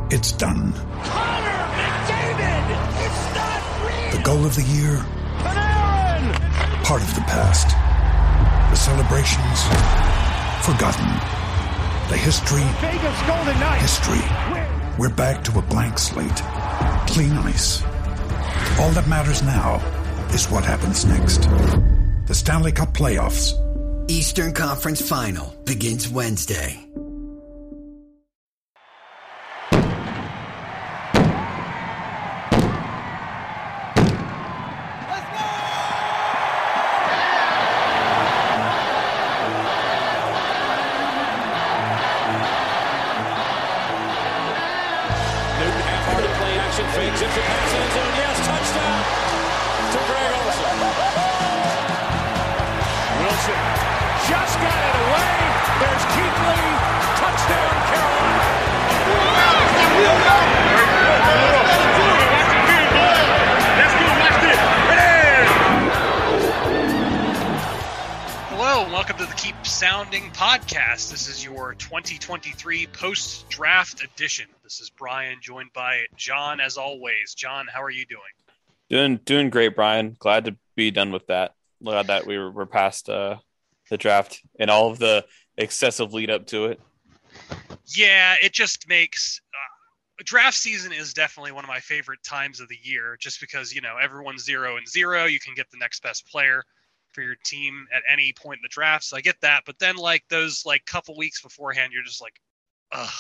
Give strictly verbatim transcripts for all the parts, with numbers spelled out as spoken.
It's done. Connor McDavid! It's not real! The goal of the year? Panarin! Part of the past. The celebrations? Forgotten. The history? Vegas Golden Knights! History. We're back to a blank slate. Clean ice. All that matters now is what happens next. The Stanley Cup Playoffs. Eastern Conference Final begins Wednesday. Podcast. This is your twenty twenty-three post-draft edition. This is Brian, joined by John, as always. John, how are you doing? Doing doing great, Brian. Glad to be done with that. Glad that we were, we're past uh, the draft and all of the excessive lead up to it. Yeah, it just makes uh, draft season is definitely one of my favorite times of the year, just because, you know, everyone's zero and zero. You can get the next best player for your team at any point in the draft. So I get that. But then like those like couple weeks beforehand, you're just like, ugh.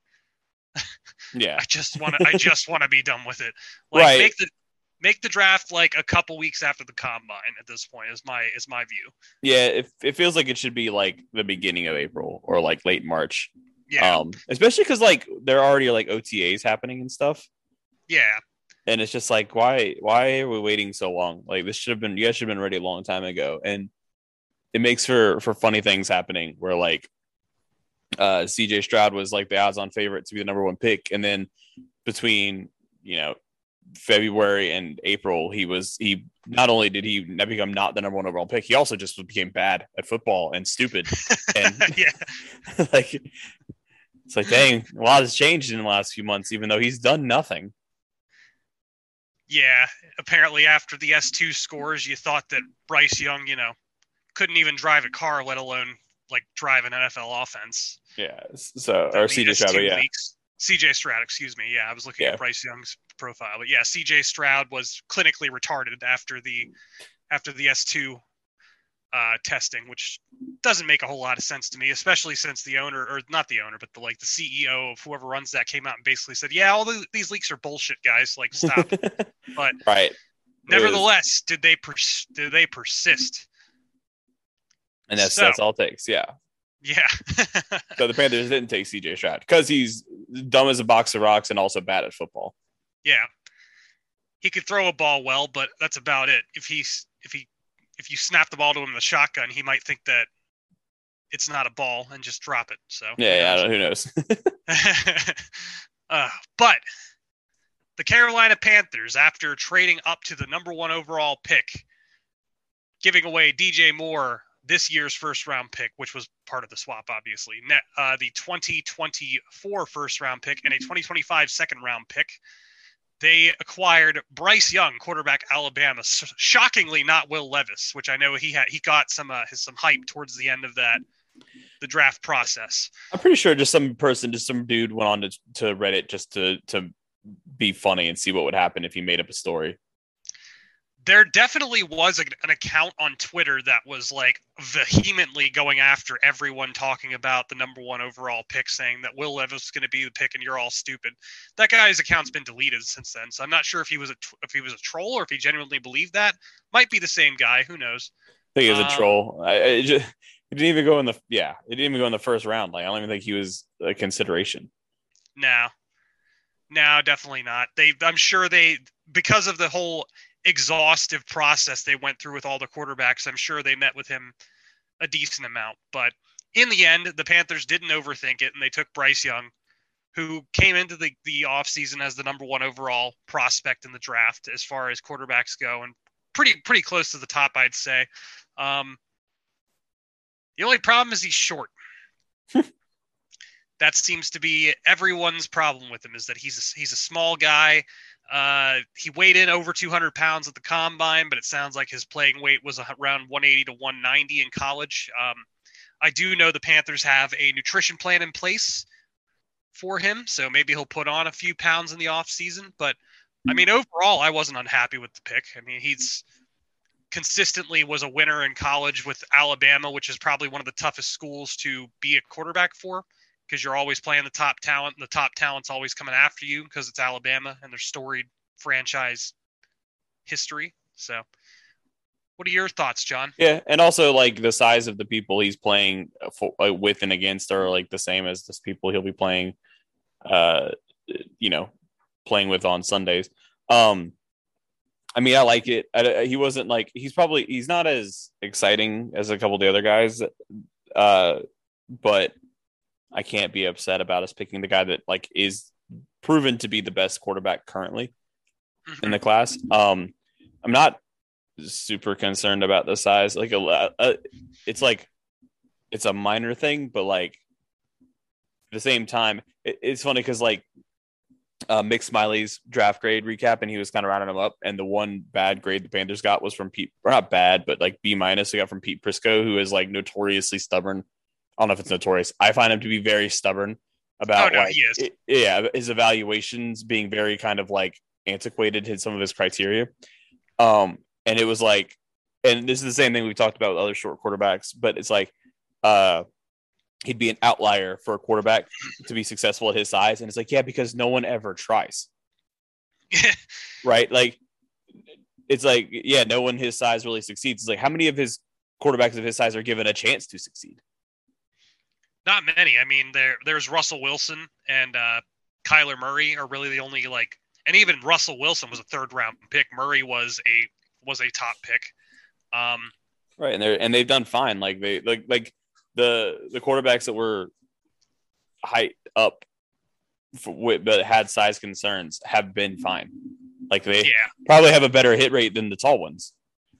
Yeah. I just want to, I just want to be done with it. Like right. make the, make the draft like a couple weeks after the combine at this point is my, is my view. Yeah. It, it feels like it should be like the beginning of April or like late March. Yeah. Um, especially cause like there are already like O T As happening and stuff. Yeah. And it's just like, why, why are we waiting so long? Like this should have been, you guys should have been ready a long time ago. And it makes for, for funny things happening where like uh, C J Stroud was like the odds on favorite to be the number one pick. And then between, you know, February and April, he was, he not only did he not become not the number one overall pick, he also just became bad at football and stupid. And yeah, like, it's like, dang, a lot has changed in the last few months, even though he's done nothing. Yeah, apparently after the S two scores, you thought that Bryce Young, you know, couldn't even drive a car, let alone like drive an N F L offense. Yeah, so or C J Stroud, yeah, leaks. C J Stroud, excuse me. Yeah, I was looking yeah. at Bryce Young's profile, but yeah, C J Stroud was clinically retarded after the after the S two uh, testing, which doesn't make a whole lot of sense to me, especially since the owner, or not the owner, but the like the C E O of whoever runs that came out and basically said, "Yeah, all the, these leaks are bullshit, guys. Like, stop." But right, nevertheless, did they pers- did they persist? And that's so, that's all it takes. Yeah, yeah. So the Panthers didn't take C J Stroud because he's dumb as a box of rocks and also bad at football. Yeah, he could throw a ball well, but that's about it. If he's if he if you snap the ball to him in the shotgun, he might think that it's not a ball and just drop it. So yeah, yeah, who knows? uh, but the Carolina Panthers, after trading up to the number one overall pick, giving away D J Moore, this year's first round pick, which was part of the swap, obviously, Net, uh, the twenty twenty-four first round pick and a twenty twenty-five second round pick. They acquired Bryce Young, quarterback Alabama. Shockingly, not Will Levis, which I know he had. He got some uh, his, some hype towards the end of that the draft process. I'm pretty sure just some person, just some dude, went on to to Reddit just to to be funny and see what would happen if he made up a story. There definitely was a, an account on Twitter that was like vehemently going after everyone talking about the number one overall pick, saying that Will Levis is going to be the pick and you're all stupid. That guy's account's been deleted since then, so I'm not sure if he was a if he was a troll or if he genuinely believed that. Might be the same guy. Who knows? I think he was um, a troll. I, I just, he didn't even go in the yeah. He didn't even go in the first round. Like I don't even think he was a consideration. No, no, definitely not. They, I'm sure they because of the whole exhaustive process they went through with all the quarterbacks. I'm sure they met with him a decent amount, but in the end, the Panthers didn't overthink it and they took Bryce Young, who came into the, the offseason as the number one overall prospect in the draft as far as quarterbacks go, and pretty, pretty close to the top, I'd say. Um, the only problem is he's short. that seems to be everyone's problem with him, is that he's a, he's a small guy. Uh, he weighed in over two hundred pounds at the combine, but it sounds like his playing weight was around one eighty to one ninety in college. Um, I do know the Panthers have a nutrition plan in place for him, so maybe he'll put on a few pounds in the off season. But I mean, overall, I wasn't unhappy with the pick. I mean, he's consistently was a winner in college with Alabama, which is probably one of the toughest schools to be a quarterback for, because you're always playing the top talent, and the top talent's always coming after you because it's Alabama and their storied franchise history. So what are your thoughts, John? Yeah, and also like the size of the people he's playing for, uh, with and against are like the same as the people he'll be playing, uh, you know, playing with on Sundays. Um, I mean, I like it. I, he wasn't like he's probably he's not as exciting as a couple of the other guys, uh, but I can't be upset about us picking the guy that like is proven to be the best quarterback currently mm-hmm. in the class. Um, I'm not super concerned about the size. Like a, a, it's like it's a minor thing, but like at the same time, it, it's funny because like uh, Mick Smiley's draft grade recap, and he was kind of rounding them up, and the one bad grade the Panthers got was from Pete, or not bad, but like B minus. They got from Pete Prisco, who is like notoriously stubborn. I don't know if it's notorious. I find him to be very stubborn about oh, no, like, he is. it, yeah, his evaluations being very kind of like antiquated in some of his criteria. Um, and it was like, and this is the same thing we talked about with other short quarterbacks, but it's like, uh, he'd be an outlier for a quarterback to be successful at his size. And it's like, yeah, because no one ever tries. Right? Like, it's like, yeah, no one his size really succeeds. It's like, how many of his quarterbacks of his size are given a chance to succeed? Not many. I mean, there there's Russell Wilson and uh, Kyler Murray are really the only like, and even Russell Wilson was a third round pick. Murray was a was a top pick. Um, right, and they and they've done fine. Like they like like the the quarterbacks that were height up, for, but had size concerns have been fine. Like they yeah. probably have a better hit rate than the tall ones.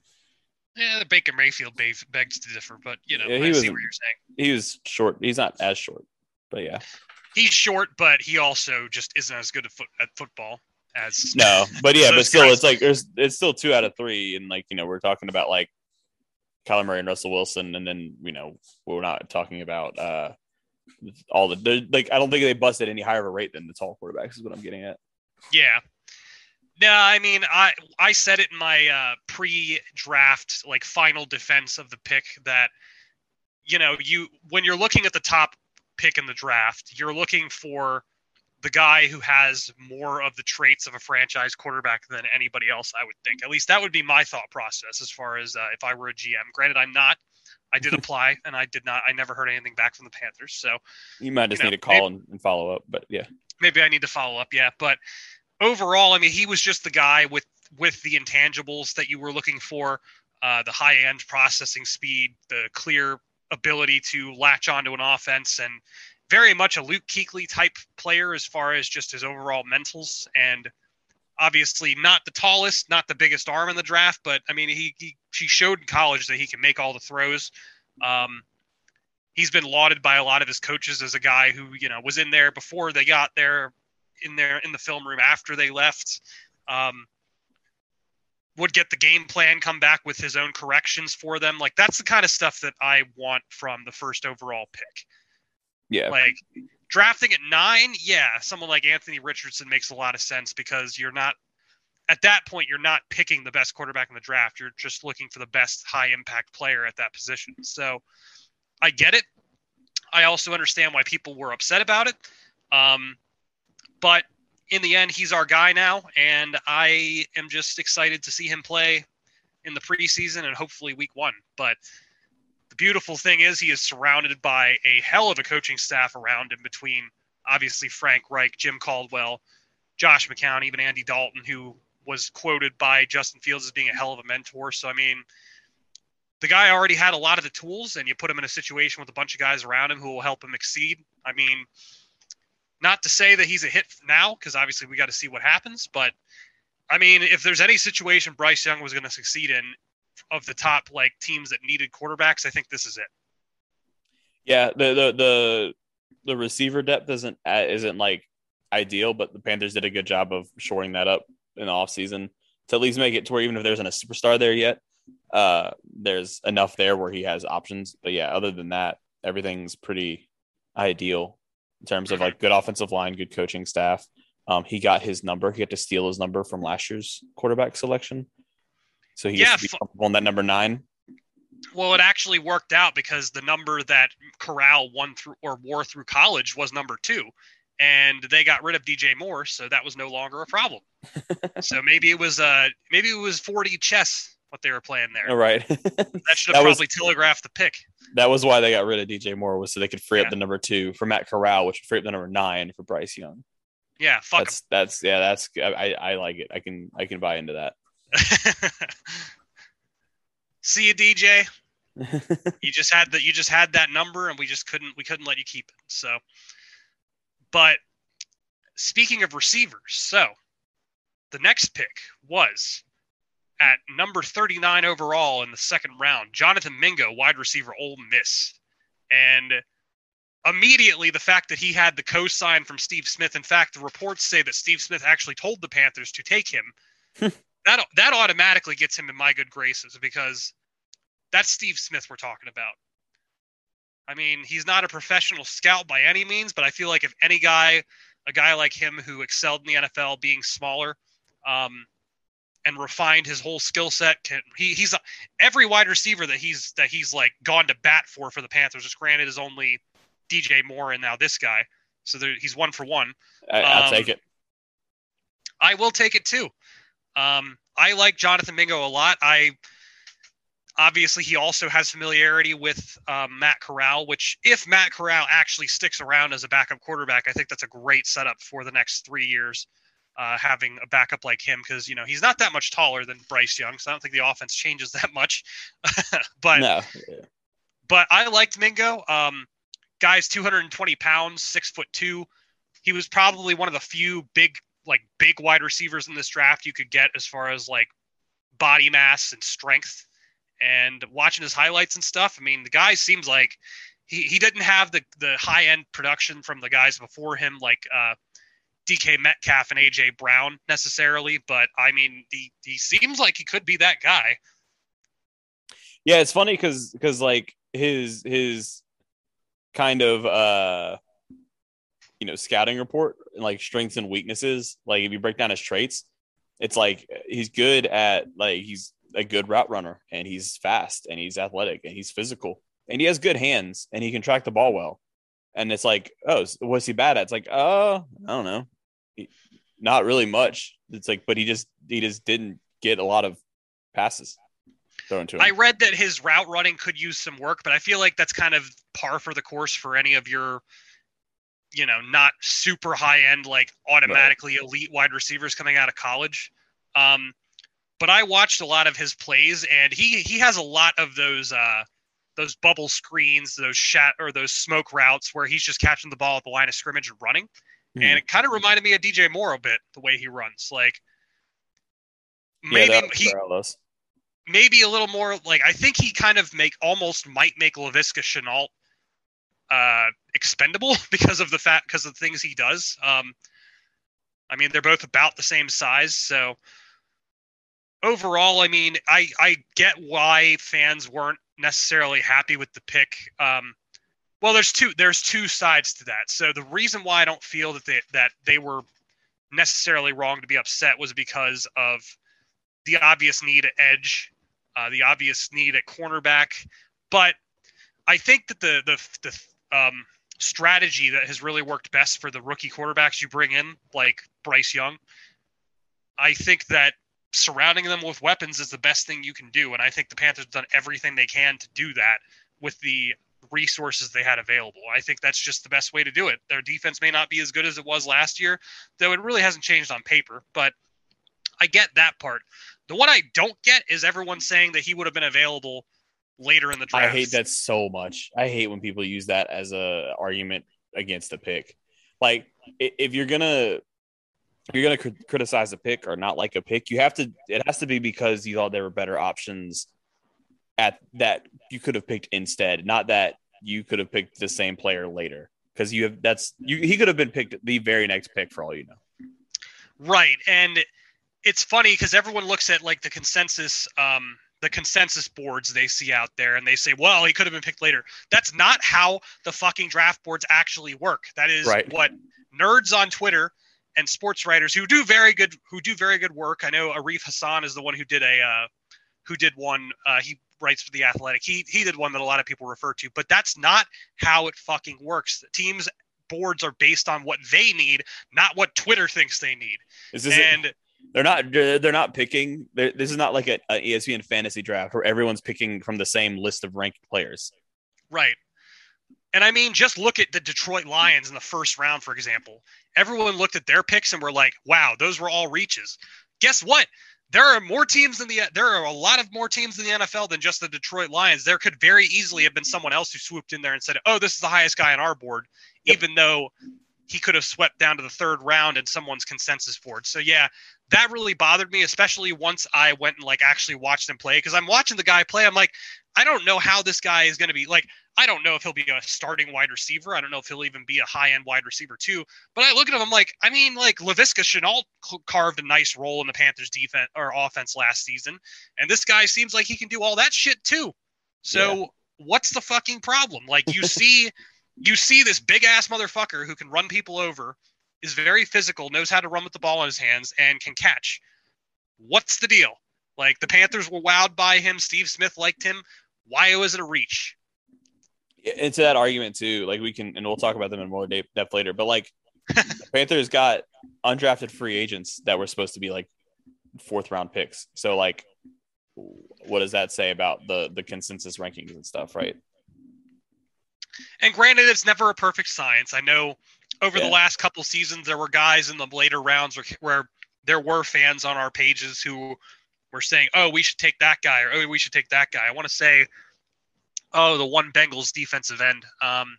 Yeah, the Baker Mayfield begs to differ, but you know, yeah, I was, see what you're saying. He was short. He's not as short, but yeah, he's short, but he also just isn't as good at, foot, at football as no. But yeah, but still, guys. it's like there's it's still two out of three, and like you know, we're talking about like Kyler Murray and Russell Wilson, and then you know, we're not talking about uh all the like. I don't think they busted any higher of a rate than the tall quarterbacks. Is what I'm getting at. Yeah. No, I mean, I I said it in my uh, pre-draft, like, final defense of the pick that, you know, you when you're looking at the top pick in the draft, you're looking for the guy who has more of the traits of a franchise quarterback than anybody else, I would think. At least that would be my thought process as far as uh, if I were a G M. Granted, I'm not. I did apply, and I did not. I never heard anything back from the Panthers. So you might just you know, need to call maybe, and, and follow up, but yeah. Maybe I need to follow up, yeah. But overall, I mean, he was just the guy with, with the intangibles that you were looking for, uh, the high-end processing speed, the clear ability to latch onto an offense, and very much a Luke Kuechly type player as far as just his overall mentals. And obviously not the tallest, not the biggest arm in the draft, but, I mean, he, he, he showed in college that he can make all the throws. Um, he's been lauded by a lot of his coaches as a guy who, you know, was in there before they got there, in there in the film room after they left, um, would get the game plan, come back with his own corrections for them. Like, that's the kind of stuff that I want from the first overall pick. Yeah. Like, drafting at nine, yeah, someone like Anthony Richardson makes a lot of sense because you're not, at that point, you're not picking the best quarterback in the draft. You're just looking for the best high impact player at that position. So I get it. I also understand why people were upset about it. Um, But in the end, he's our guy now, and I am just excited to see him play in the preseason and hopefully week one. But the beautiful thing is he is surrounded by a hell of a coaching staff around him between, obviously, Frank Reich, Jim Caldwell, Josh McCown, even Andy Dalton, who was quoted by Justin Fields as being a hell of a mentor. So, I mean, the guy already had a lot of the tools, and you put him in a situation with a bunch of guys around him who will help him exceed. I mean, not to say that he's a hit now, because obviously we got to see what happens. But, I mean, if there's any situation Bryce Young was going to succeed in of the top like teams that needed quarterbacks, I think this is it. Yeah, the the the the receiver depth isn't uh, isn't like ideal, but the Panthers did a good job of shoring that up in the offseason to at least make it to where even if there isn't a superstar there yet, uh, there's enough there where he has options. But yeah, other than that, everything's pretty ideal in terms of like good offensive line, good coaching staff. Um, he got his number. He had to steal his number from last year's quarterback selection. So he yeah, gets to be comfortable on that number nine. Well, it actually worked out because the number that Corral won through or wore through college was number two. And they got rid of D J Moore, so that was no longer a problem. So maybe it was uh maybe it was forty chess what they were playing there. All right. That should have that probably was, telegraphed the pick. That was why they got rid of D J Moore, was so they could free yeah. up the number two for Matt Corral, which would free up the number nine for Bryce Young. Yeah, fuck that's him. that's yeah, that's I, I like it. I can I can buy into that. See you, D J. you just had that you just had that number and we just couldn't we couldn't let you keep it. So but speaking of receivers, so the next pick was at number thirty-nine overall in the second round, Jonathan Mingo, wide receiver, Ole Miss. And immediately the fact that he had the co-sign from Steve Smith, in fact, the reports say that Steve Smith actually told the Panthers to take him. that that automatically gets him in my good graces because that's Steve Smith we're talking about. I mean, he's not a professional scout by any means, but I feel like if any guy, a guy like him who excelled in the N F L being smaller um, and refined his whole skill set, can he, he's a, every wide receiver that he's that he's like gone to bat for for the Panthers, which granted is only D J Moore and now this guy. So there, he's one for one. I, I'll um, take it. I will take it too. Um, I like Jonathan Mingo a lot. I Obviously, he also has familiarity with um, Matt Corral, which if Matt Corral actually sticks around as a backup quarterback, I think that's a great setup for the next three years, uh, having a backup like him because, you know, he's not that much taller than Bryce Young, so I don't think the offense changes that much. but no. yeah. but I liked Mingo. Um, guy's two hundred twenty pounds, six foot two. He was probably one of the few big, like big wide receivers in this draft you could get as far as like body mass and strength. And watching his highlights and stuff, I mean, the guy seems like he, he didn't have the, the high-end production from the guys before him, like uh, D K Metcalf and A J Brown necessarily. But, I mean, he, he seems like he could be that guy. Yeah, it's funny because, because like, his his kind of, uh, you know, scouting report, like, strengths and weaknesses, like, if you break down his traits, it's like he's good at, like, he's a good route runner and he's fast and he's athletic and he's physical and he has good hands and he can track the ball well. And it's like, oh, what's he bad at? It's like, oh, I don't know. He, not really much. It's like, but he just, he just didn't get a lot of passes thrown to him. I read that his route running could use some work, but I feel like that's kind of par for the course for any of your, you know, not super high end, like automatically right. elite wide receivers coming out of college. Um, But I watched a lot of his plays, and he he has a lot of those uh, those bubble screens, those shat or those smoke routes where he's just catching the ball at the line of scrimmage and running. Mm. And it kind of reminded me of D J Moore a bit, the way he runs. Like maybe yeah, he maybe a little more like I think he kind of make almost might make Laviska Shenault uh, expendable because of the fact because of the things he does. Um, I mean, they're both about the same size, so. Overall, I mean, I, I get why fans weren't necessarily happy with the pick. Um, well, there's two there's two sides to that. So the reason why I don't feel that they that they were necessarily wrong to be upset was because of the obvious need at edge, uh, the obvious need at cornerback. But I think that the the the um, strategy that has really worked best for the rookie quarterbacks you bring in, like Bryce Young, I think that surrounding them with weapons is the best thing you can do. And I think the Panthers have done everything they can to do that with the resources they had available. I think that's just the best way to do it. Their defense may not be as good as it was last year, though it really hasn't changed on paper, but I get that part. The one I don't get is everyone saying that he would have been available later in the draft. I hate that so much. I hate when people use that as a argument against a pick. Like if you're going to, If you're going to cr- criticize a pick or not like a pick, you have to, it has to be because you thought there were better options at that you could have picked instead, not that you could have picked the same player later. because you have that's you. He could have been picked the very next pick for all you know. Right, and it's funny because everyone looks at like the consensus, um, the consensus boards they see out there, and they say, "Well, he could have been picked later." That's not how the fucking draft boards actually work. That is right. what nerds on Twitter and sports writers who do very good who do very good work. I know Arif Hassan is the one who did a uh, who did one. Uh, he writes for The Athletic. He he did one that a lot of people refer to, but that's not how it fucking works. The teams boards are based on what they need, not what Twitter thinks they need. Is this and it? They're not. They're not picking. They're, this is not like an E S P N fantasy draft where everyone's picking from the same list of ranked players. Right. And I mean, just look at the Detroit Lions in the first round, for example. Everyone looked at their picks and were like, "Wow, those were all reaches." Guess what? There are more teams in the. There are a lot of more teams in the N F L than just the Detroit Lions. There could very easily have been someone else who swooped in there and said, "Oh, this is the highest guy on our board," yep. even though he could have swept down to the third round in someone's consensus board. So yeah, that really bothered me, especially once I went and like actually watched him play. Because I'm watching the guy play, I'm like, I don't know how this guy is going to be. Like, I don't know if he'll be a starting wide receiver. I don't know if he'll even be a high-end wide receiver too. But I look at him, I'm like, I mean, like Laviska Shenault carved a nice role in the Panthers defense or offense last season, and this guy seems like he can do all that shit too. So yeah. What's the fucking problem? Like you see. You see this big-ass motherfucker who can run people over, is very physical, knows how to run with the ball in his hands, and can catch. What's the deal? Like, the Panthers were wowed by him. Steve Smith liked him. Why was it a reach? It's that argument, too. Like, we can, and we'll talk about them in more depth later, but, like, the Panthers got undrafted free agents that were supposed to be, like, fourth-round picks. So, like, what does that say about the the consensus rankings and stuff, right? And granted, it's never a perfect science. I know over yeah. the last couple seasons, there were guys in the later rounds where, where there were fans on our pages who were saying, oh, we should take that guy, or oh, we should take that guy. I want to say, oh, the one Bengals defensive end. Um,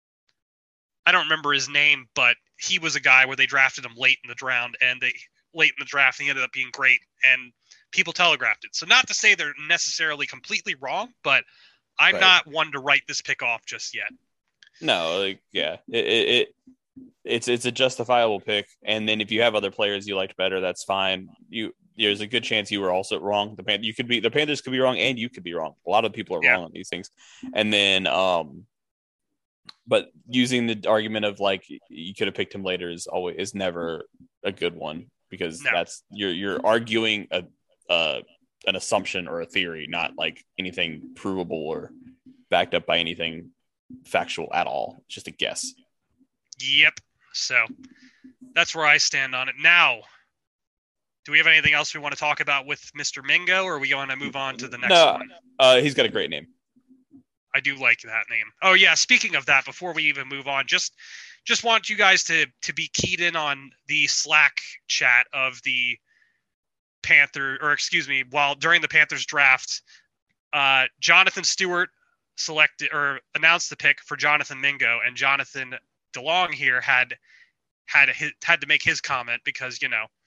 I don't remember his name, but he was a guy where they drafted him late in the round, and they late in the draft, he ended up being great, and people telegraphed it. So not to say they're necessarily completely wrong, but I'm right. not one to write this pick off just yet. No, like yeah, it, it, it it's it's a justifiable pick. And then if you have other players you liked better, that's fine. You there's a good chance you were also wrong. The Pan- you could be the Panthers could be wrong, and you could be wrong. A lot of people are yeah. wrong on these things. And then, um, but using the argument of like you could have picked him later is always is never a good one because no. that's you're you're arguing a uh an assumption or a theory, not like anything provable or backed up by anything factual at all. It's just a guess. Yep. So that's where I stand on it. Now, do we have anything else we want to talk about with Mister Mingo, or are we going to move on to the next no, one? Uh, he's got a great name. I do like that name. Oh yeah. Speaking of that, before we even move on, just, just want you guys to, to be keyed in on the Slack chat of the Panther, or excuse me, while during the Panthers draft, uh, Jonathan Stewart selected or announced the pick for Jonathan Mingo, and Jonathan DeLong here had had a, had to make his comment because you know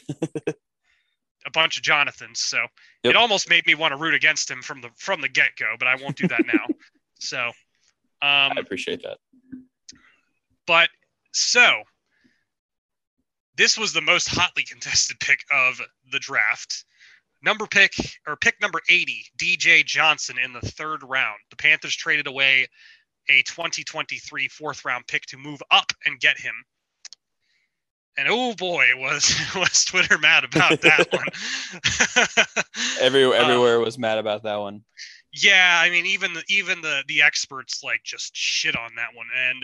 a bunch of Jonathans. So yep. It almost made me want to root against him from the from the get go, but I won't do that now. So um, I appreciate that. But so. This was the most hotly contested pick of the draft. Number pick, or pick number eighty, D J Johnson in the third round. The Panthers traded away a twenty twenty-three fourth round pick to move up and get him. And oh boy, was was Twitter mad about that one. Every everywhere uh, was mad about that one. Yeah, I mean, even the, even the the experts like just shit on that one, and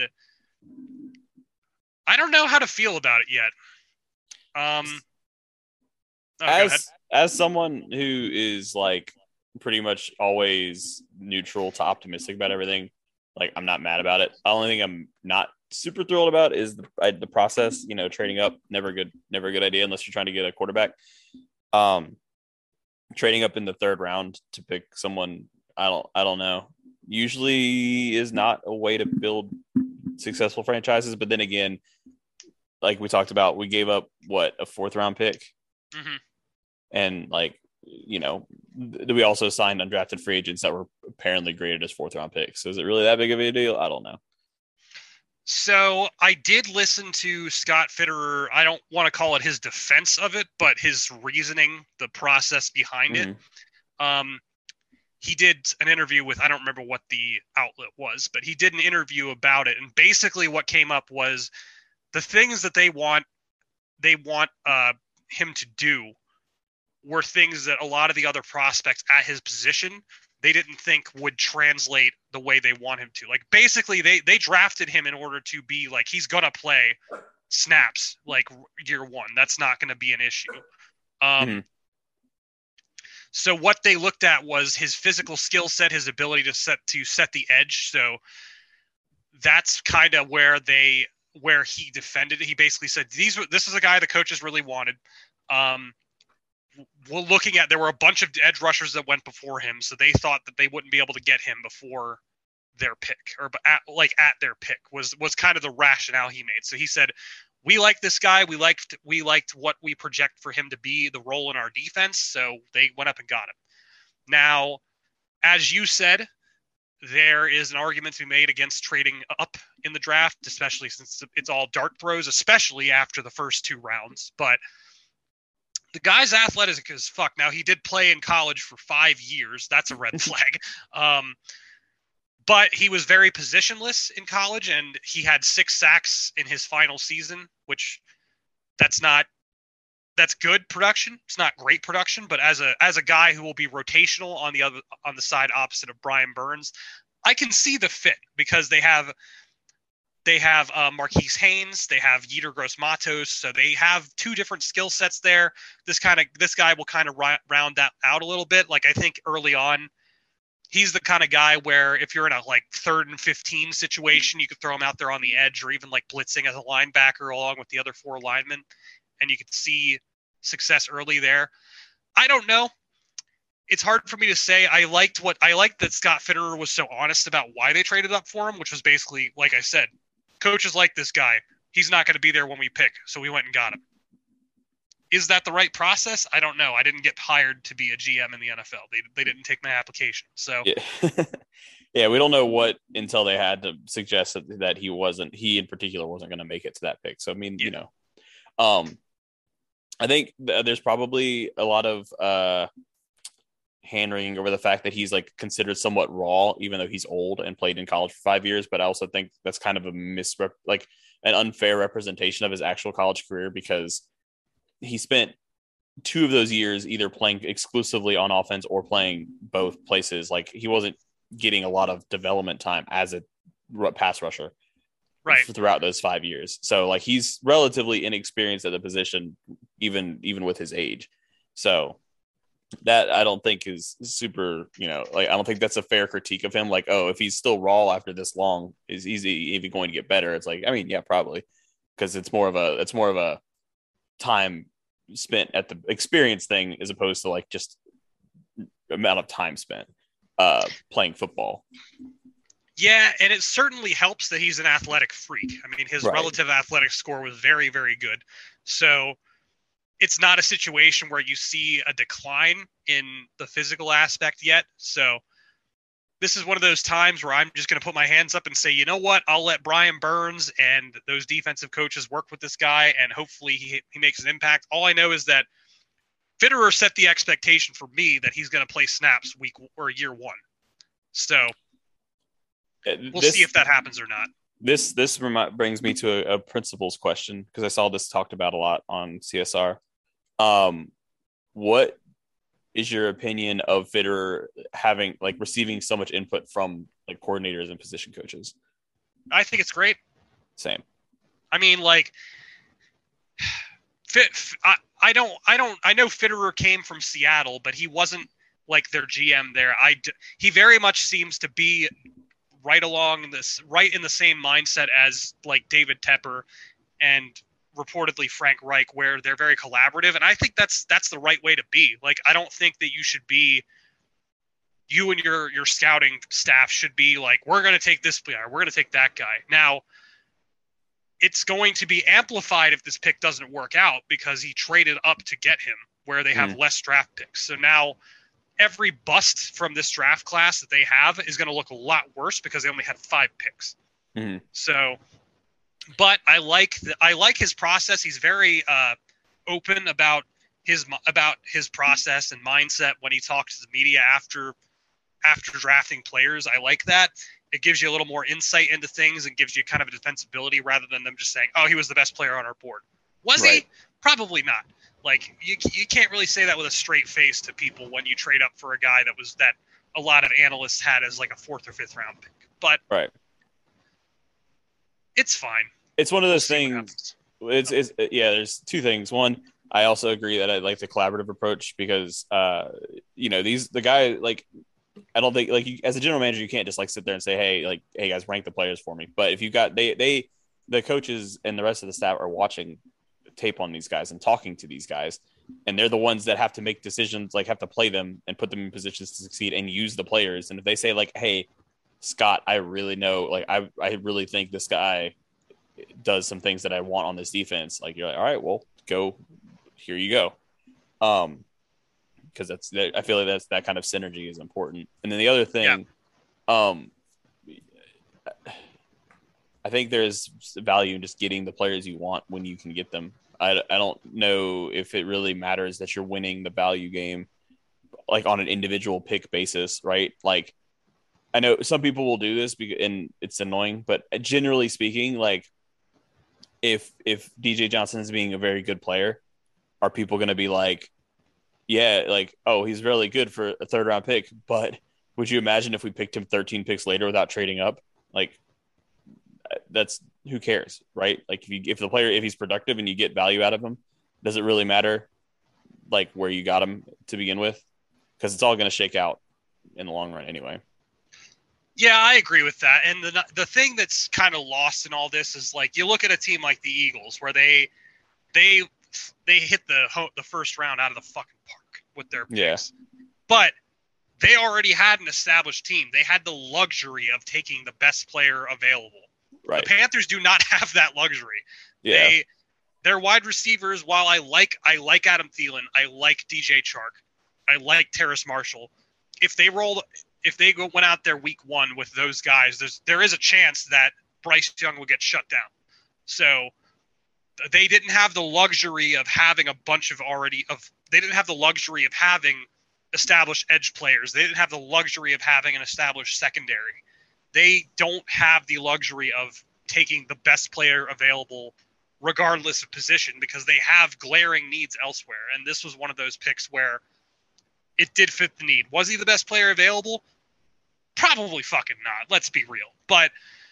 I don't know how to feel about it yet. Um, oh, as as someone who is like pretty much always neutral to optimistic about everything, like I'm not mad about it. The only thing I'm not super thrilled about is the I, the process. You know, trading up never good, never a good idea unless you're trying to get a quarterback. Um, trading up in the third round to pick someone I don't I don't know usually is not a way to build successful franchises. But then again, like we talked about, we gave up what a fourth round pick, mm-hmm. and like you know, th- we also signed undrafted free agents that were apparently graded as fourth round picks. So is it really that big of a deal? I don't know. So I did listen to Scott Fitterer. I don't want to call it his defense of it, but his reasoning, the process behind Mhm. it. Um, he did an interview with, I don't remember what the outlet was, but he did an interview about it. And basically what came up was the things that they want, they want uh, him to do were things that a lot of the other prospects at his position, they didn't think would translate the way they want him to. Like, basically, they they drafted him in order to be like, he's gonna play snaps like year one. That's not going to be an issue. Um, mm-hmm. So what they looked at was his physical skill set, his ability to set to set the edge. So that's kind of where they where he defended it. He basically said these were this is a guy the coaches really wanted. Um, we're looking at there were a bunch of edge rushers that went before him, so they thought that they wouldn't be able to get him before their pick or at, like at their pick was was kind of the rationale he made. So he said, we like this guy. We liked we liked what we project for him to be the role in our defense. So they went up and got him. Now, as you said, there is an argument to be made against trading up in the draft, especially since it's all dart throws, especially after the first two rounds. But the guy's athletic as fuck. Now, he did play in college for five years. That's a red flag. Um, but he was very positionless in college, and he had six sacks in his final season, which that's not that's good production. It's not great production, but as a as a guy who will be rotational on the other on the side opposite of Brian Burns, I can see the fit because they have they have uh, Marquise Haynes, they have Yetur Gross-Matos, so they have two different skill sets there. This kind of this guy will kind of ri- round that out a little bit. Like I think early on, he's the kind of guy where if you're in a like third and fifteen situation, you could throw him out there on the edge or even like blitzing as a linebacker along with the other four linemen, and you could see success early there. I don't know. It's hard for me to say. I liked what I liked that Scott Fitterer was so honest about why they traded up for him, which was basically, like I said, coaches like this guy. He's not going to be there when we pick, so we went and got him. Is that the right process? I don't know. I didn't get hired to be a G M in the N F L. They they didn't take my application. So yeah, yeah, we don't know what until they had to suggest that, that he wasn't he in particular wasn't going to make it to that pick. So I mean, yeah. you know, um, I think th- there's probably a lot of uh, hand wringing over the fact that he's like considered somewhat raw, even though he's old and played in college for five years. But I also think that's kind of a misrep like an unfair representation of his actual college career because he spent two of those years either playing exclusively on offense or playing both places. Like he wasn't getting a lot of development time as a pass rusher right throughout those five years. So like he's relatively inexperienced at the position, even, even with his age. So that I don't think is super, you know, like, I don't think that's a fair critique of him. Like, oh, if he's still raw after this long, is he even going to get better? It's like, I mean, yeah, probably. Cause it's more of a, it's more of a time spent at the experience thing as opposed to like just amount of time spent uh playing football. Yeah, and it certainly helps that he's an athletic freak. I mean, his right. relative athletic score was very, very good. So it's not a situation where you see a decline in the physical aspect yet. So this is one of those times where I'm just going to put my hands up and say, you know what, I'll let Brian Burns and those defensive coaches work with this guy, and hopefully he he makes an impact. All I know is that Fitterer set the expectation for me that he's going to play snaps week or year one. So we'll this, see if that happens or not. This this remi- brings me to a, a principles question because I saw this talked about a lot on C S R. Um, what is your opinion of Fitterer having like receiving so much input from like coordinators and position coaches? I think it's great. Same. I mean, like, fit. I, I don't. I don't. I know Fitterer came from Seattle, but he wasn't like their G M there. I. He very much seems to be right along this, right in the same mindset as like David Tepper and reportedly Frank Reich, where they're very collaborative. And I think that's, that's the right way to be. Like, I don't think that you should be, you and your, your scouting staff should be like, we're going to take this player, we're going to take that guy. Now it's going to be amplified if this pick doesn't work out because he traded up to get him where they have mm. less draft picks. So now every bust from this draft class that they have is going to look a lot worse because they only had five picks. Mm. So but I like the, I like his process. He's very uh, open about his about his process and mindset when he talks to the media after after drafting players. I like that. It gives you a little more insight into things and gives you kind of a defensibility rather than them just saying, "Oh, he was the best player on our board." Was right. he? Probably not. Like you, you can't really say that with a straight face to people when you trade up for a guy that was that a lot of analysts had as like a fourth or fifth round pick. But right, it's fine. It's one of those we'll things. It's, it's yeah. There's two things. One, I also agree that I like the collaborative approach because uh, you know these the guy like. I don't think like you, as a general manager, you can't just like sit there and say, Hey, like, Hey guys, rank the players for me. But if you got, they, they, the coaches and the rest of the staff are watching tape on these guys and talking to these guys. And they're the ones that have to make decisions, like have to play them and put them in positions to succeed and use the players. And if they say like, Hey, Scott, I really know, like, I, I really think this guy does some things that I want on this defense. Like, you're like, all right, well, go, here you go. Um, because that's I feel like that's that kind of synergy is important. And then the other thing, yeah. um, I think there's value in just getting the players you want when you can get them. I, I don't know if it really matters that you're winning the value game, like on an individual pick basis, right? Like I know some people will do this and it's annoying, but generally speaking, like if if D J Johnson is being a very good player, are people going to be like, yeah, like, oh, he's really good for a third round pick, but would you imagine if we picked him thirteen picks later without trading up? Like, that's who cares, right? Like, if you if the player if he's productive and you get value out of him, does it really matter, like where you got him to begin with? Because it's all going to shake out in the long run anyway. Yeah, I agree with that. And the the thing that's kind of lost in all this is like you look at a team like the Eagles, where they they. They hit the the first round out of the fucking park with their picks. Yeah. But they already had an established team. They had the luxury of taking the best player available. Right. The Panthers do not have that luxury. Yeah. They their wide receivers, while I like I like Adam Thielen, I like D J Chark, I like Terrace Marshall. If they rolled if they go, went out there week one with those guys, there's there is a chance that Bryce Young will get shut down. So they didn't have the luxury of having a bunch of already of they didn't have the luxury of having established edge players. They didn't have the luxury of having an established secondary. They don't have the luxury of taking the best player available regardless of position because they have glaring needs elsewhere. And this was one of those picks where it did fit the need. Was he the best player available? Probably fucking not. Let's be real. But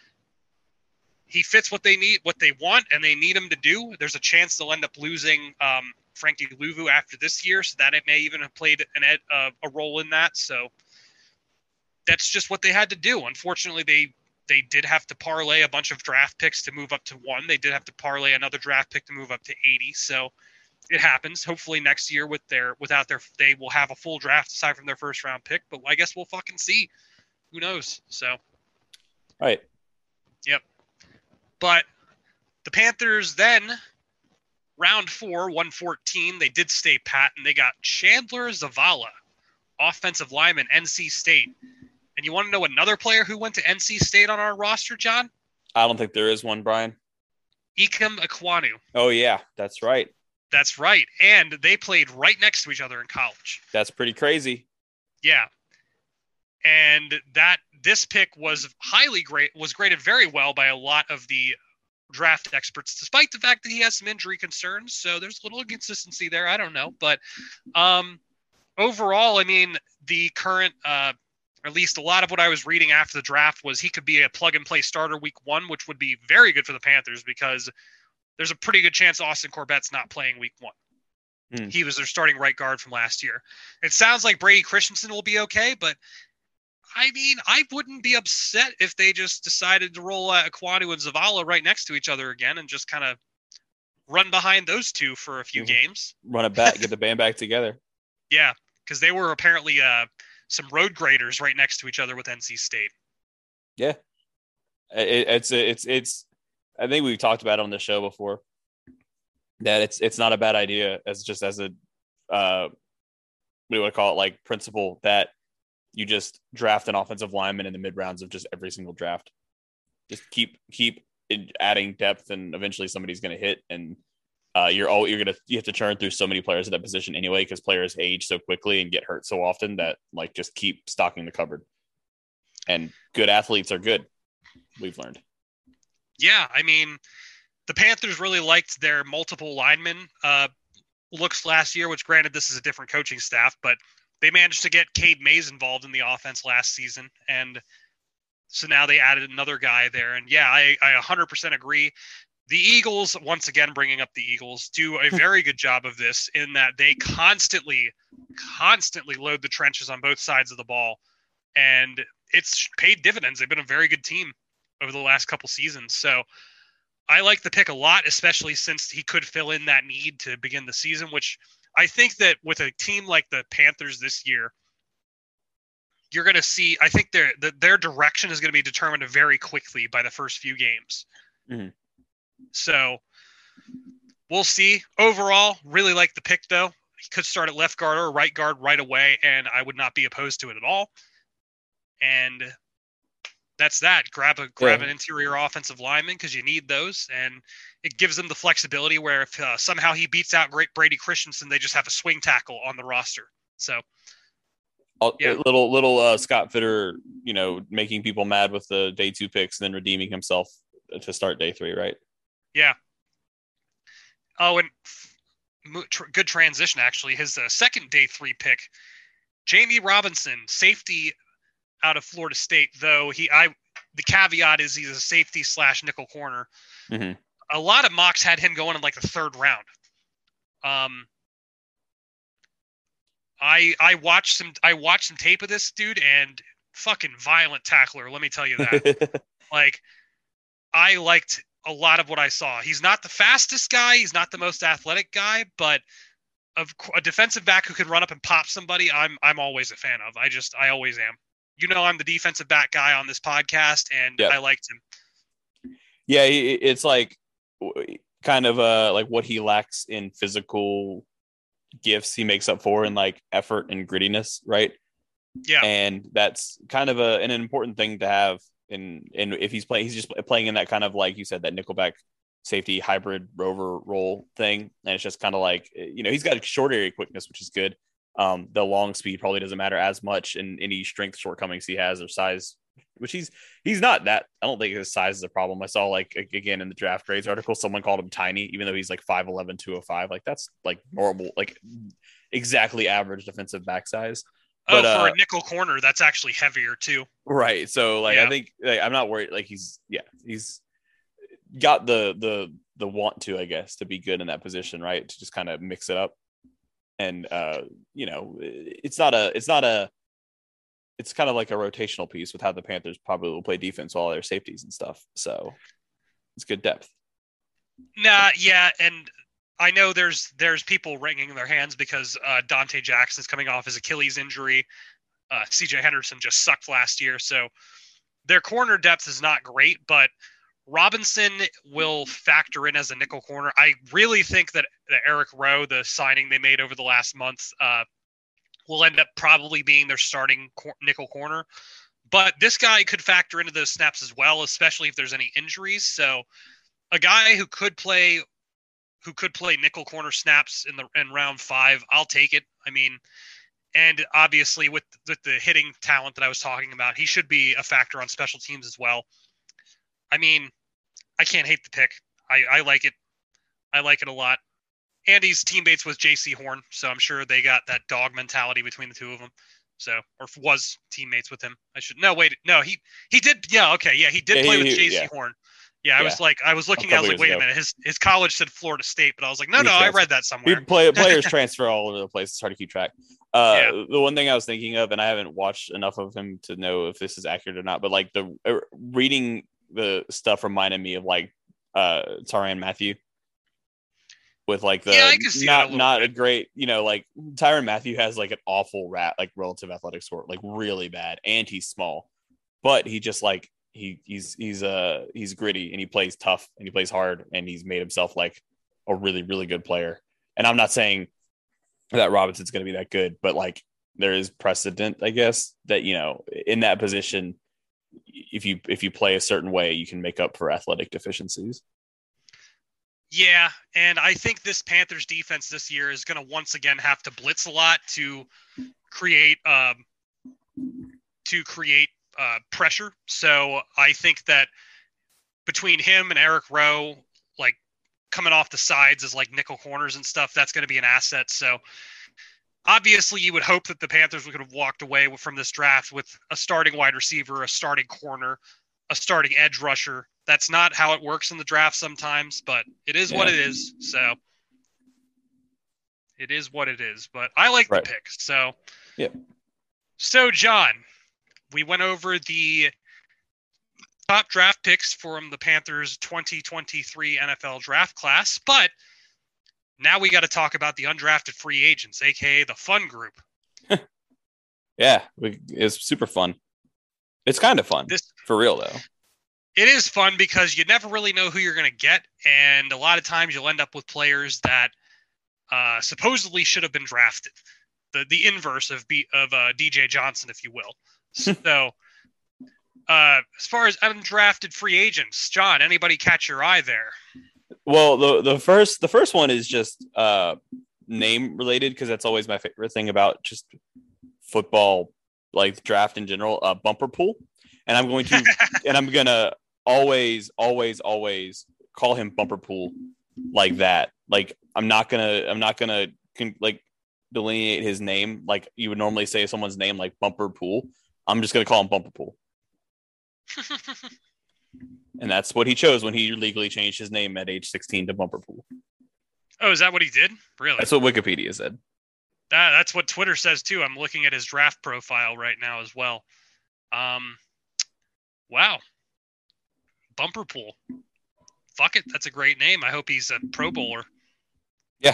he fits what they need, what they want, and they need him to do. There's a chance they'll end up losing um, Frankie Louvu after this year, so that it may even have played an ed, uh, a role in that. So that's just what they had to do. Unfortunately, they they did have to parlay a bunch of draft picks to move up to one. They did have to parlay another draft pick to move up to eighty. So it happens. Hopefully next year with their without their they will have a full draft aside from their first round pick. But I guess we'll fucking see. Who knows? So right. Yep. But the Panthers then, round four, one fourteen, they did stay pat, and they got Chandler Zavala, offensive lineman, N C State. And you want to know another player who went to N C State on our roster, John? I don't think there is one, Brian. Ikem Ekwonu. Oh, yeah, that's right. That's right. And they played right next to each other in college. That's pretty crazy. Yeah. And that this pick was highly great, was graded very well by a lot of the draft experts, despite the fact that he has some injury concerns. So there's a little inconsistency there. I don't know. But um, overall, I mean, the current, uh, or at least a lot of what I was reading after the draft was he could be a plug and play starter week one, which would be very good for the Panthers because there's a pretty good chance Austin Corbett's not playing week one. Mm. He was their starting right guard from last year. It sounds like Brady Christensen will be okay, but I mean, I wouldn't be upset if they just decided to roll uh, Ekwonu and Zavala right next to each other again and just kind of run behind those two for a few mm-hmm. games. Run it back, get the band back together. Yeah, because they were apparently uh, some road graders right next to each other with N C State. Yeah, it, it's it's it's. I think we've talked about it on the show before that it's it's not a bad idea as just as a uh, we would call it like principle that. You just draft an offensive lineman in the mid rounds of just every single draft. Just keep keep in adding depth, and eventually somebody's going to hit. And uh, you're all you're gonna you have to churn through so many players at that position anyway, because players age so quickly and get hurt so often that like just keep stocking the cupboard. And good athletes are good. We've learned. Yeah, I mean, the Panthers really liked their multiple linemen uh, looks last year, which granted this is a different coaching staff, but they managed to get Cade Mays involved in the offense last season. And so now they added another guy there. And yeah, I, I one hundred percent agree. The Eagles, once again, bringing up the Eagles, do a very good job of this in that they constantly, constantly load the trenches on both sides of the ball. And it's paid dividends. They've been a very good team over the last couple seasons. So I like the pick a lot, especially since he could fill in that need to begin the season, which I think that with a team like the Panthers this year, you're going to see, I think their the, their direction is going to be determined very quickly by the first few games. Mm-hmm. So we'll see. Overall, really like the pick, though. He could start at left guard or right guard right away, and I would not be opposed to it at all. And that's that. Grab a grab yeah. an interior offensive lineman because you need those, and it gives them the flexibility where if uh, somehow he beats out great Brady Christensen, they just have a swing tackle on the roster. So, yeah. little little uh, Scott Fitter, you know, making people mad with the day two picks, and then redeeming himself to start day three, right? Yeah. Oh, and tr- good transition actually. His uh, second day three pick, Jamie Robinson, safety out of Florida State, though he, I, the caveat is he's a safety slash nickel corner. Mm-hmm. A lot of mocks had him going in like the third round. Um, I, I watched some, I watched some tape of this dude and fucking violent tackler. Let me tell you that. Like, I liked a lot of what I saw. He's not the fastest guy. He's not the most athletic guy, but of a defensive back who can run up and pop somebody, I'm, I'm always a fan of. I just, I always am. You know, I'm the defensive back guy on this podcast, and yep. I liked him. Yeah, it's like kind of uh, like what he lacks in physical gifts, he makes up for in like effort and grittiness, right? Yeah, and that's kind of a an important thing to have. And and if he's playing, he's just playing in that kind of like you said, that nickelback safety hybrid rover role thing, and it's just kind of like, you know, he's got short area quickness, which is good. Um, the long speed probably doesn't matter as much in any strength shortcomings he has or size, which he's he's not that. I don't think his size is a problem. I saw like again in the draft grades article, someone called him tiny, even though he's like five eleven, two oh five. Like that's like normal, like exactly average defensive back size. But, oh, for uh, a nickel corner, that's actually heavier too. Right. So like, yeah. I think like, I'm not worried. Like he's, yeah, he's got the, the, the want to, I guess, to be good in that position, right. To just kind of mix it up. And, uh, you know, it's not a, it's not a, it's kind of like a rotational piece with how the Panthers probably will play defense, all their safeties and stuff. So it's good depth. Nah. Yeah. And I know there's, there's people wringing their hands because uh, Dante Jackson's coming off his Achilles injury. Uh, C J Henderson just sucked last year. So their corner depth is not great, but Robinson will factor in as a nickel corner. I really think that, that Eric Rowe, the signing they made over the last month, uh, will end up probably being their starting cor- nickel corner. But this guy could factor into those snaps as well, especially if there's any injuries. So a guy who could play, who could play nickel corner snaps in the in round five, I'll take it. I mean, and obviously with, with the hitting talent that I was talking about, he should be a factor on special teams as well. I mean, I can't hate the pick. I, I like it. I like it a lot. Andy's teammates with J C Horn, so I'm sure they got that dog mentality between the two of them. So, or was teammates with him. I should no wait no he he did yeah okay yeah he did yeah, play he, with J C yeah. Horn. Yeah, I yeah. was like I was looking. I was like, wait ago. a minute. His his college said Florida State, but I was like, no, no, I read that somewhere. Play, players transfer all over the place. It's hard to keep track. Uh, yeah. The one thing I was thinking of, and I haven't watched enough of him to know if this is accurate or not, but like the uh, reading the stuff reminded me of like uh, Tyrann Mathieu. With like the yeah, not a not bit. a great, you know, like Tyrann Mathieu has like an awful rat, like relative athletic score, like really bad, and he's small, but he just like he he's he's uh he's gritty and he plays tough and he plays hard and he's made himself like a really really good player. And I'm not saying that Robinson's going to be that good, but like there is precedent, I guess, that you know in that position if you if you play a certain way, you can make up for athletic deficiencies. Yeah, and I think this Panthers defense this year is going to once again have to blitz a lot to create um, to create uh, pressure. So I think that between him and Eric Rowe, like coming off the sides as like nickel corners and stuff, that's going to be an asset. So obviously you would hope that the Panthers would have walked away from this draft with a starting wide receiver, a starting corner, a starting edge rusher. That's not how it works in the draft sometimes, but it is yeah. what it is. So it is what it is, but I like right. the pick. So, yeah. So John, we went over the top draft picks from the Panthers twenty twenty-three N F L draft class, but now we got to talk about the undrafted free agents, aka the fun group. Yeah, we, it's super fun. It's kind of fun, this, for real though. It is fun because you never really know who you're going to get, and a lot of times you'll end up with players that uh, supposedly should have been drafted. The the inverse of B, of uh, D J Johnson, if you will. So. Uh, as far as undrafted free agents, John, anybody catch your eye there? Well, the the first the first one is just uh, name related because that's always my favorite thing about just football, like draft in general. Uh, bumper pool, and I'm going to and I'm gonna always, always, always call him Bumper Pool like that. Like I'm not gonna I'm not gonna like delineate his name like you would normally say someone's name, like Bumper Pool. I'm just gonna call him Bumper Pool. And that's what he chose when he legally changed his name at age sixteen to Bumper Pool. Oh, is that what he did? Really? That's what Wikipedia said. That, that's what Twitter says too. I'm looking at his draft profile right now as well. Um, wow. Bumper Pool. Fuck it. That's a great name. I hope he's a Pro Bowler. Yeah.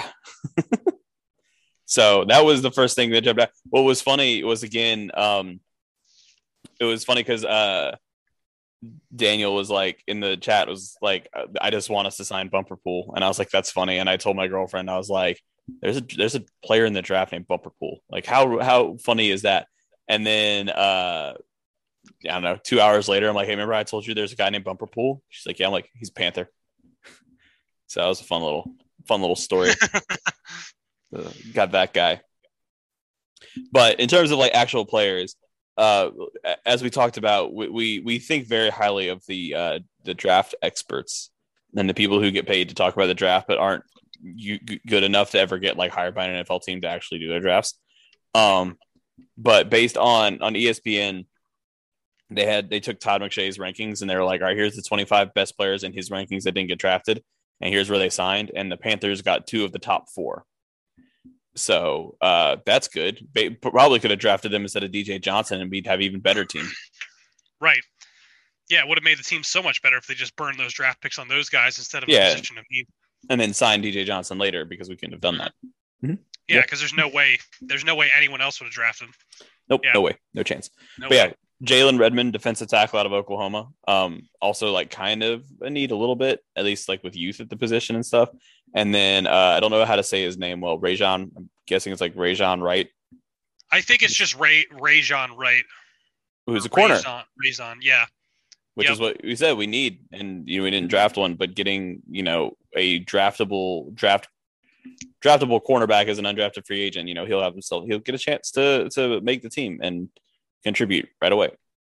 So that was the first thing that jumped out. What was funny was, again, um, it was funny because uh, Daniel was like in the chat was like, I just want us to sign Bumper Pool. And I was like, that's funny. And I told my girlfriend, I was like, there's a there's a player in the draft named Bumper Pool. Like, how how funny is that? And then uh, I don't know, two hours later, I'm like, hey, remember I told you there's a guy named Bumper Pool? She's like, yeah. I'm like, he's a Panther. So that was a fun little fun little story. uh, got that guy. But in terms of like actual players, uh, as we talked about, we, we we think very highly of the uh, the draft experts and the people who get paid to talk about the draft, but aren't you good enough to ever get like hired by an N F L team to actually do their drafts. Um, but based on on E S P N, they had they took Todd McShay's rankings and they were like, all right, here's the twenty-five best players in his rankings that didn't get drafted, and here's where they signed. And the Panthers got two of the top four. So uh, that's good. They probably could have drafted them instead of D J Johnson, and we'd have even better team. Right. Yeah, it would have made the team so much better if they just burned those draft picks on those guys instead of yeah. a position of need. And then sign D J Johnson later because we couldn't have done that. Mm-hmm. Yeah, because yeah. there's no way, there's no way anyone else would have drafted him. Nope, yeah. no way, no chance. No but way. yeah, Jalen Redmond, defensive tackle out of Oklahoma. Um, also like kind of a need a little bit, at least like with youth at the position and stuff. And then uh, I don't know how to say his name well. Rajon, I'm guessing it's like Rajon Wright. I think it's just Ray Rajon Wright. Who's a corner? Rajon, Rajon yeah. Which yep. is what we said we need, and you know we didn't draft one, but getting you know a draftable draft draftable cornerback as an undrafted free agent, you know he'll have himself he'll get a chance to to make the team and contribute right away.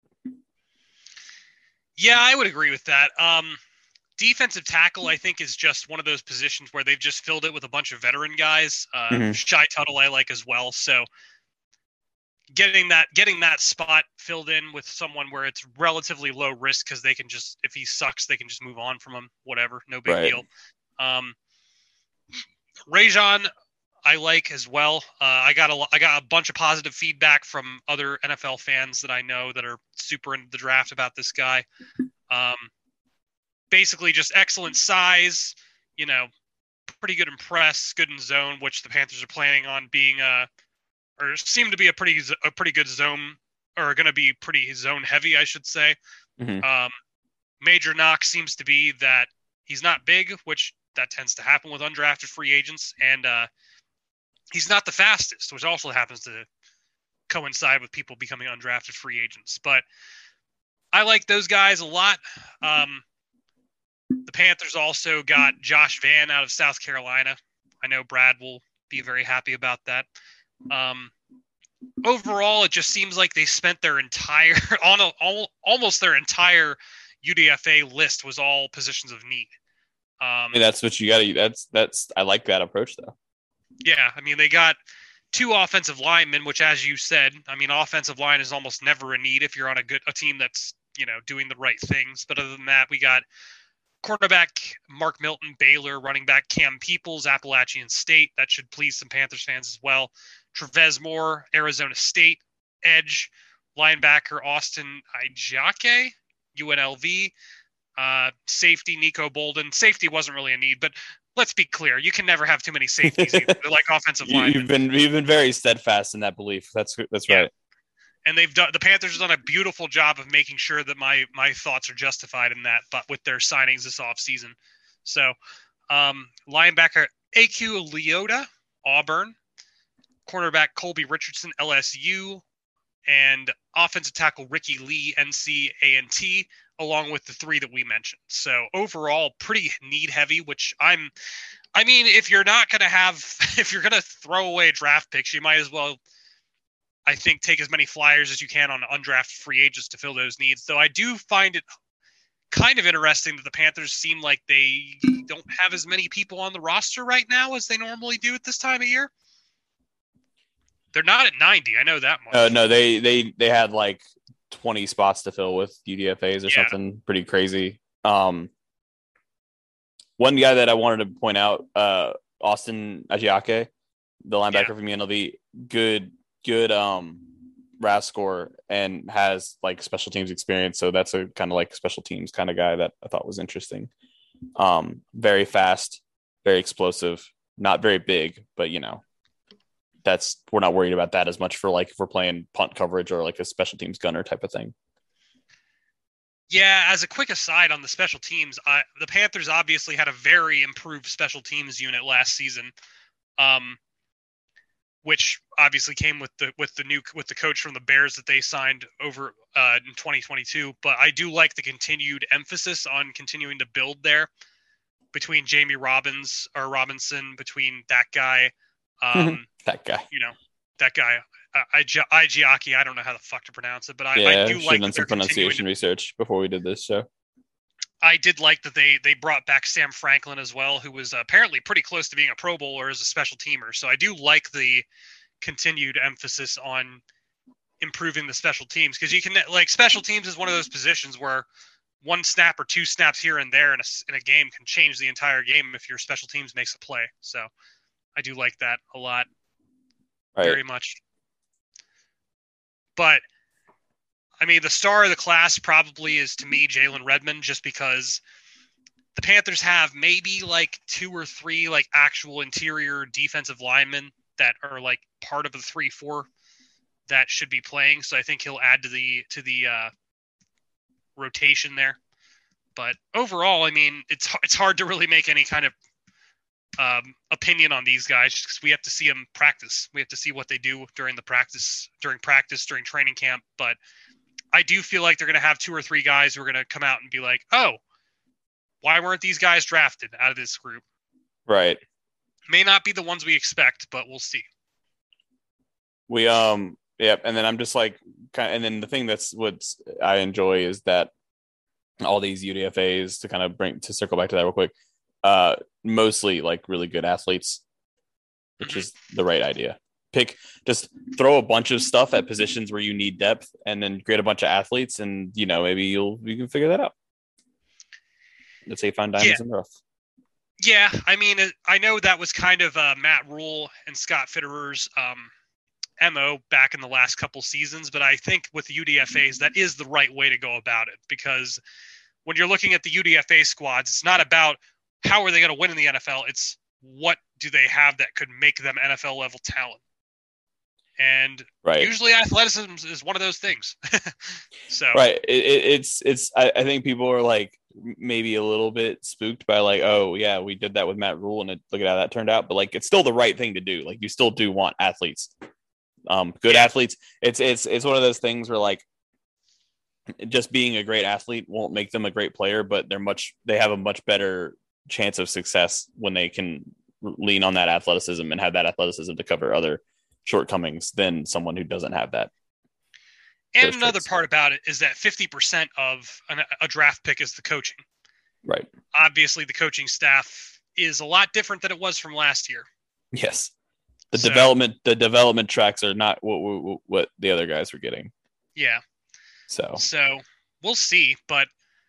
Yeah, I would agree with that. Um, defensive tackle, I think, is just one of those positions where they've just filled it with a bunch of veteran guys. Uh, mm-hmm. Shy Tuttle I like as well, so. Getting that getting that spot filled in with someone where it's relatively low risk because they can just if he sucks they can just move on from him, whatever, no big right. deal. Um, Rajon I like as well. Uh, I got a I got a bunch of positive feedback from other N F L fans that I know that are super into the draft about this guy. Um, basically, just excellent size, you know, pretty good in press, good in zone, which the Panthers are planning on being a. Or seem to be a pretty a pretty good zone, or going to be pretty zone heavy, I should say. Mm-hmm. Um, major knock seems to be that he's not big, which that tends to happen with undrafted free agents, and uh, he's not the fastest, which also happens to coincide with people becoming undrafted free agents. But I like those guys a lot. Um, the Panthers also got Josh Van out of South Carolina. I know Brad will be very happy about that. Um, overall, it just seems like they spent their entire, almost their entire U D F A list was all positions of need. Um, I mean, that's what you got to. That's that's. I like that approach, though. Yeah, I mean, they got two offensive linemen, which, as you said, I mean, offensive line is almost never a need if you're on a good a team that's, you know, doing the right things. But other than that, we got quarterback Mark Milton, Baylor, running back Cam Peoples, Appalachian State. That should please some Panthers fans as well. Trevez Moore, Arizona State, edge, linebacker Austin Ijake, U N L V, uh, safety Nico Bolden. Safety wasn't really a need, but let's be clear, you can never have too many safeties either. They're like offensive you, linemen. You've been you've been very steadfast in that belief. That's that's yeah. right. And they've done the Panthers have done a beautiful job of making sure that my my thoughts are justified in that, but with their signings this offseason. So um, linebacker A Q Leota, Auburn, cornerback Colby Richardson, L S U, and offensive tackle Ricky Lee, N C A N T, along with the three that we mentioned. So overall, pretty need heavy, which I'm, I mean, if you're not going to have, if you're going to throw away draft picks, you might as well, I think, take as many flyers as you can on undrafted free agents to fill those needs. Though I do find it kind of interesting that the Panthers seem like they don't have as many people on the roster right now as they normally do at this time of year. They're not at ninety. I know that much. Uh, no, they, they, they had like twenty spots to fill with U D F As or yeah. something pretty crazy. Um, one guy that I wanted to point out, uh, Austin Ajiake, the linebacker yeah. from U N L V, good, good um, R A S score and has like special teams experience. So that's a kind of like special teams kind of guy that I thought was interesting. Um, very fast, very explosive, not very big, but you know, that's, we're not worried about that as much for like, if we're playing punt coverage or like a special teams gunner type of thing. Yeah. As a quick aside on the special teams, I, the Panthers obviously had a very improved special teams unit last season. Um, which obviously came with the, with the new, with the coach from the Bears that they signed over uh, in twenty twenty-two. But I do like the continued emphasis on continuing to build there between Jamie Robbins or Robinson, between that guy, um, that guy, you know, that guy, I, I, Igiaki, I don't know how the fuck to pronounce it, but I, yeah, I do like done some pronunciation to, research before we did this show. I did like that they they brought back Sam Franklin as well, who was apparently pretty close to being a Pro Bowler as a special teamer. So I do like the continued emphasis on improving the special teams, because you can, like, special teams is one of those positions where one snap or two snaps here and there in a, in a game can change the entire game if your special teams makes a play. So I do like that a lot, right. Very much. But I mean, the star of the class probably is, to me, Jalen Redmond, just because the Panthers have maybe like two or three like actual interior defensive linemen that are like part of the three, four that should be playing. So I think he'll add to the, to the uh, rotation there. But overall, I mean, it's, it's hard to really make any kind of um, opinion on these guys, because we have to see them practice. We have to see what they do during the practice, during practice, during training camp. But I do feel like they're going to have two or three guys who are going to come out and be like, oh, why weren't these guys drafted out of this group? Right. May not be the ones we expect, but we'll see. We, um, yep. And then I'm just like, kind of, and then the thing that's what I enjoy is that all these U D F As, to kind of bring, to circle back to that real quick, uh, mostly like really good athletes, which mm-hmm. is the right idea. Pick, just throw a bunch of stuff at positions where you need depth, and then create a bunch of athletes, and you know, maybe you'll you can figure that out. Let's say find diamonds yeah. in the rough. Yeah, I mean, I know that was kind of uh, Matt Rule and Scott Fitterer's um, M O back in the last couple seasons, but I think with the U D F As, that is the right way to go about it, because when you're looking at the U D F A squads, it's not about how are they going to win in the N F L. It's what do they have that could make them N F L level talent. And right. usually athleticism is one of those things. So right. It, it, it's, it's, I, I think people are like maybe a little bit spooked by like, oh yeah, we did that with Matt Rule and it, look at how that turned out. But like, it's still the right thing to do. Like, you still do want athletes, um, good yeah. athletes. It's, it's, it's one of those things where like, just being a great athlete won't make them a great player, but they're much they have a much better chance of success when they can lean on that athleticism and have that athleticism to cover other shortcomings than someone who doesn't have that. And another traits. part about it is that fifty percent of an, a draft pick is the coaching. Right. Obviously, the coaching staff is a lot different than it was from last year. Yes. The so, development, the development tracks are not what, what what the other guys were getting. Yeah. So. So we'll see, but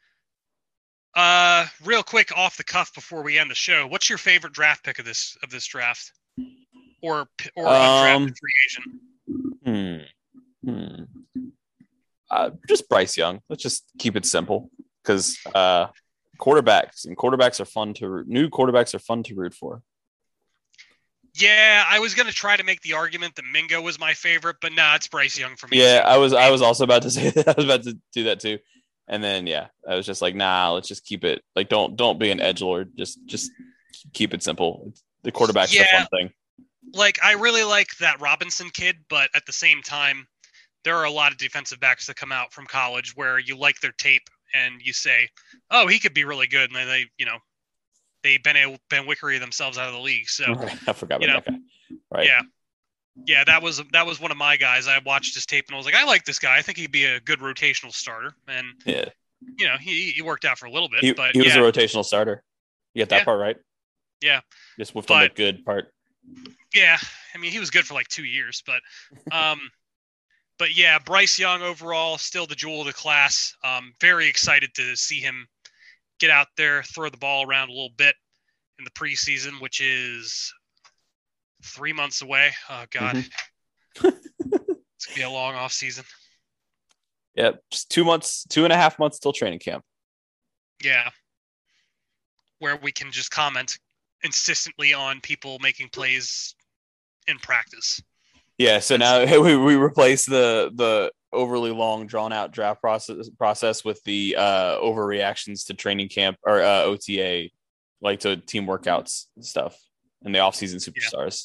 uh, real quick off the cuff before we end the show, what's your favorite draft pick of this of this draft, or or undrafted um, free agent? Hmm. Hmm. Uh, just Bryce Young. Let's just keep it simple because uh, quarterbacks and quarterbacks are fun to root. New quarterbacks are fun to root for. Yeah, I was gonna try to make the argument that Mingo was my favorite, but nah, it's Bryce Young for me. Yeah, I was I was also about to say that. I was about to do that too. And then yeah, I was just like, nah, let's just keep it like don't don't be an edgelord. Just just keep it simple. The quarterback's yeah, the fun thing. Like I really like that Robinson kid, but at the same time, there are a lot of defensive backs that come out from college where you like their tape and you say, oh, he could be really good, and then they, you know, they Ben Ben Wickery themselves out of the league. So I forgot about you know, that guy. Right. Yeah. Yeah, that was that was one of my guys. I watched his tape and I was like, I like this guy. I think he'd be a good rotational starter. And yeah, you know, he, he worked out for a little bit. He, but he was yeah. a rotational starter. You get that yeah. part right? Yeah. Just whiffed but, on the good part. Yeah. I mean, he was good for like two years, but um but yeah, Bryce Young overall still the jewel of the class. Um very excited to see him get out there, throw the ball around a little bit in the preseason, which is three months away. Oh God, mm-hmm. It's gonna be a long off season. Yeah, just two months, two and a half months till training camp. Yeah, where we can just comment insistently on people making plays in practice. Yeah, so That's, now we we replace the the overly long, drawn out draft process process with the uh, overreactions to training camp or uh, O T A, like to team workouts and stuff, and the offseason superstars. Yeah.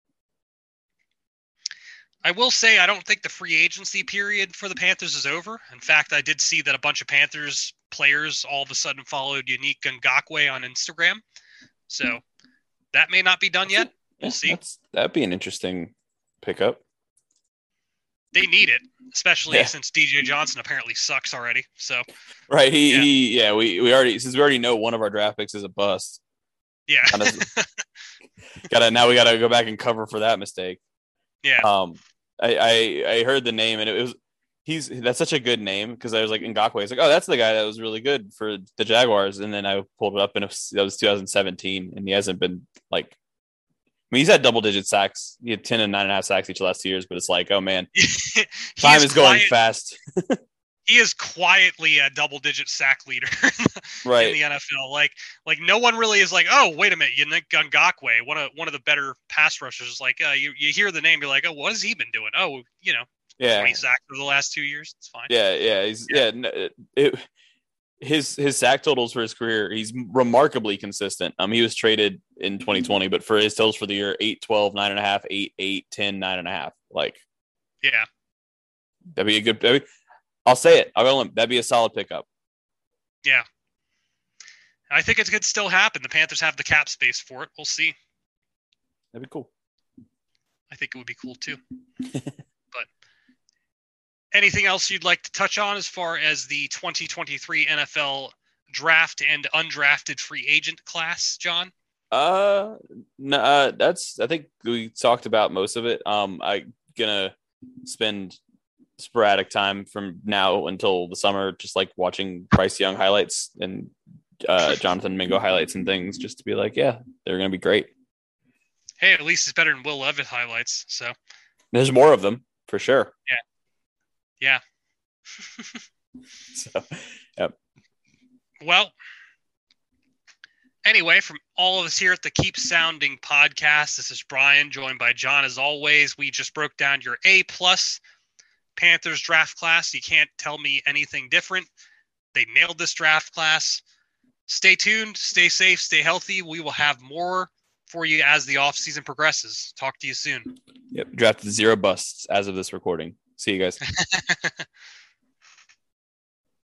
I will say I don't think the free agency period for the Panthers is over. In fact, I did see that a bunch of Panthers players all of a sudden followed Yannick Ngakoue on Instagram. So that may not be done yet. We'll see. That's, that'd be an interesting pickup. They need it, especially yeah. since D J Johnson apparently sucks already. So right, he yeah. he yeah, we, we already since we already know one of our draft picks is a bust. Yeah. gotta, gotta now we gotta go back and cover for that mistake. Yeah. Um I, I, I heard the name and it was he's that's such a good name because I was like Ngakoue. It's like, oh, that's the guy that was really good for the Jaguars. And then I pulled it up and it was, that was two thousand seventeen, and he hasn't been like. I mean, he's had double digit sacks. He had ten and nine and a half sacks each last two years, but it's like, oh man, time is, is going quiet, fast. He is quietly a double digit sack leader right. in the N F L. Like, like no one really is like, oh, wait a minute, Yannick Ngakoue, one of one of the better pass rushers. Is like, uh, you you hear the name, you're like, oh, what has he been doing? Oh, you know, yeah, twenty sacks over the last two years. It's fine. Yeah, yeah, he's yeah. yeah it, his his sack totals for his career, he's remarkably consistent. Um, he was traded in twenty twenty, but for his totals for the year, eight, twelve, nine and a half, eight, eight, ten, nine and a half. Like, yeah, that'd be a good. That'd be, I'll say it. I'll go limp. That'd be a solid pickup. Yeah. I think it could still happen. The Panthers have the cap space for it. We'll see. That'd be cool. I think it would be cool too. But anything else you'd like to touch on as far as the twenty twenty-three N F L draft and undrafted free agent class, John? Uh, no, uh, that's, I think we talked about most of it. Um, I'm going to spend sporadic time from now until the summer, just like watching Bryce Young highlights and uh, Jonathan Mingo highlights and things, just to be like, yeah, they're going to be great. Hey, at least it's better than Will Levis highlights. So there's more of them for sure. Yeah. Yeah. So, yep. Well, anyway, from all of us here at the Keep Sounding podcast, this is Brian, joined by John as always. We just broke down your A plus Panthers draft class. You can't tell me anything different. They nailed this draft class. Stay tuned, stay safe, stay healthy. We will have more for you as the offseason progresses. Talk to you soon. Yep. Drafted zero busts as of this recording. See you guys.